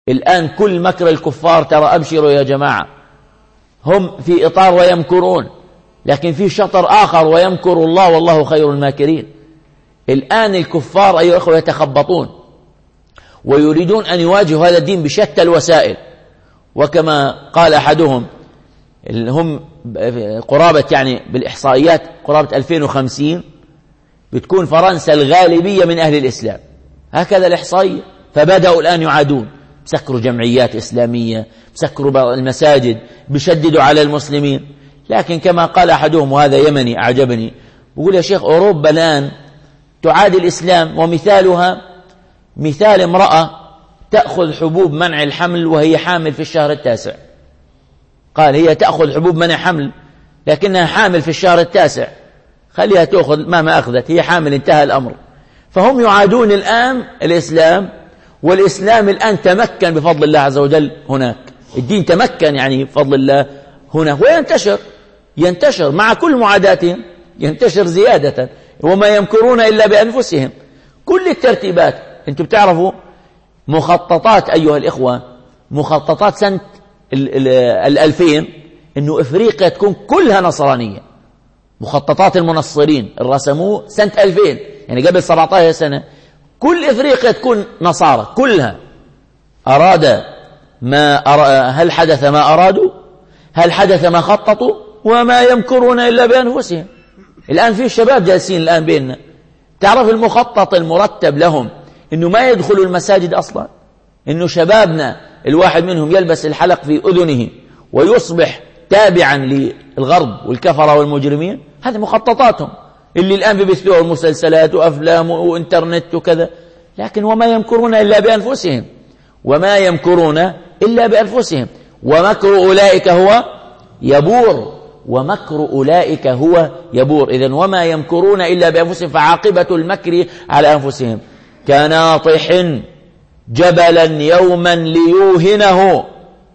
الآن كل مكر الكفار ترى أبشروا يا جماعة، هم في إطار ويمكرون، لكن في شطر آخر ويمكر الله والله خير الماكرين. الآن الكفار أيها الأخوة يتخبطون ويريدون أن يواجهوا هذا الدين بشتى الوسائل، وكما قال أحدهم هم قرابة يعني بالإحصائيات قرابة 2050 بتكون فرنسا الغالبية من أهل الإسلام، هكذا الإحصائية. فبدأوا الآن يعادون، بسكروا جمعيات إسلامية، بسكروا المساجد، بيشددوا على المسلمين. لكن كما قال أحدهم وهذا يمني أعجبني، بيقول يا شيخ أوروبا الآن تعادي الإسلام، ومثالها مثال امرأة تأخذ حبوب منع الحمل وهي حامل في الشهر التاسع. قال هي تأخذ حبوب منع حمل لكنها حامل في الشهر التاسع، خليها تأخذ ما أخذت، هي حامل، انتهى الأمر. فهم يعادون الآن الإسلام، والإسلام الآن تمكن بفضل الله عز وجل هناك، الدين تمكن يعني بفضل الله هنا، وينتشر مع كل معاداتهم، ينتشر زيادة. وما يمكرون إلا بأنفسهم. كل الترتيبات أنتم بتعرفوا مخططات أيها الإخوة، مخططات سنة 2000 إنه إفريقيا تكون كلها نصرانية، مخططات المنصرين رسموه سنة 2000 يعني قبل 17 سنة، كل إفريقيا تكون نصارى كلها. أراد هل حدث ما أرادوا؟ هل حدث ما خططوا؟ وما يمكرون إلا بأنفسهم. الآن في شباب جالسين الآن بيننا، تعرف المخطط المرتب لهم إنه ما يدخلوا المساجد أصلا، إنه شبابنا الواحد منهم يلبس الحلق في أذنه ويصبح تابعا للغرب والكفرة والمجرمين. هذه مخططاتهم اللي الآن بيبثوها المسلسلات وأفلام وإنترنت وكذا. لكن وما يمكرون إلا بأنفسهم، وما يمكرون إلا بأنفسهم، ومكر أولئك هو يبور، ومكر أولئك هو يبور. إذن وما يمكرون إلا بأنفسهم، فعاقبة المكر على أنفسهم. كناطح جبلا يوما ليوهنه،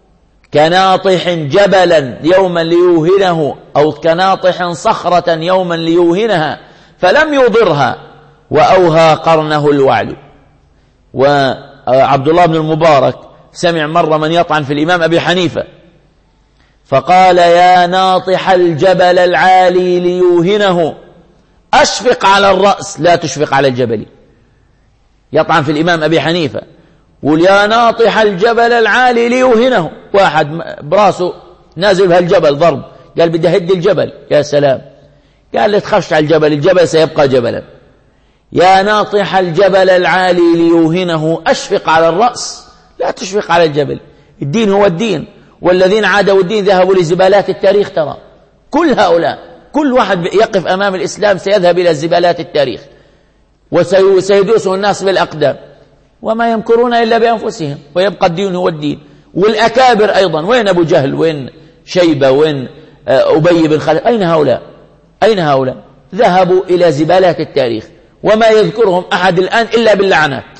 كناطح جبلا يوما ليوهنه، أو كناطح صخرة يوما ليوهنها فلم يضرها وأوهى قرنه الوعل. وعبد الله بن المبارك سمع مرة من يطعن في الإمام أبي حنيفة فقال يا ناطح الجبل العالي ليوهنه أشفق على الرأس لا تشفق على الجبل. يطعن في الإمام أبي حنيفة قول يا ناطح الجبل العالي ليوهنه، واحد براسه نازل بهالجبل ضرب، قال بدي أهد الجبل. يا سلام، قال لا تخافش على الجبل، الجبل سيبقى جبلا. يا ناطح الجبل العالي ليوهنه أشفق على الرأس لا تشفق على الجبل. الدين هو الدين، والذين عادوا الدين ذهبوا لزبالات التاريخ. ترى كل هؤلاء، كل واحد يقف أمام الإسلام سيذهب إلى زبالات التاريخ وسيدوسه الناس بالأقدام. وما يمكرون إلا بأنفسهم، ويبقى الدين هو الدين. والأكابر أيضا، وين أبو جهل، وين شيبة، وين أبي بن خلف، أين هؤلاء؟ أين هؤلاء؟ ذهبوا إلى زبالات التاريخ، وما يذكرهم أحد الآن إلا باللعنات.